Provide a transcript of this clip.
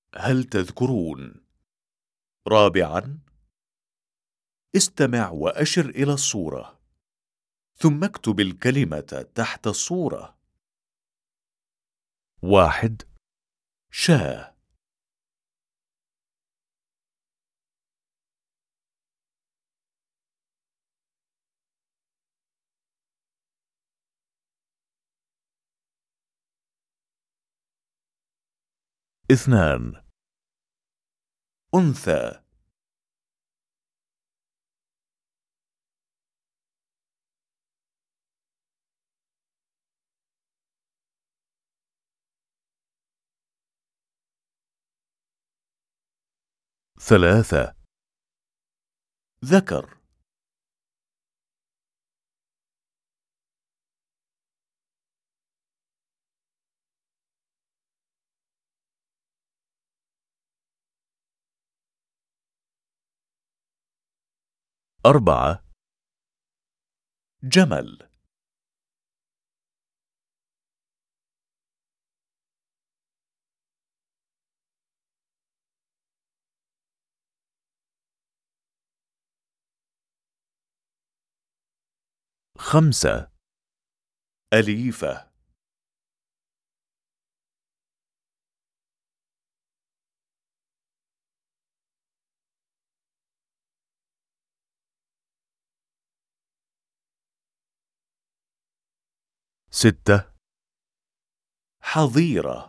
هل تذكرون؟ رابعا، استمع وأشر إلى الصورة، ثم اكتب الكلمة تحت الصورة. 1 شاة. 2 أنثى. 3 ذكر. 4 جمل. 5 أليفة. 6 حظيرة.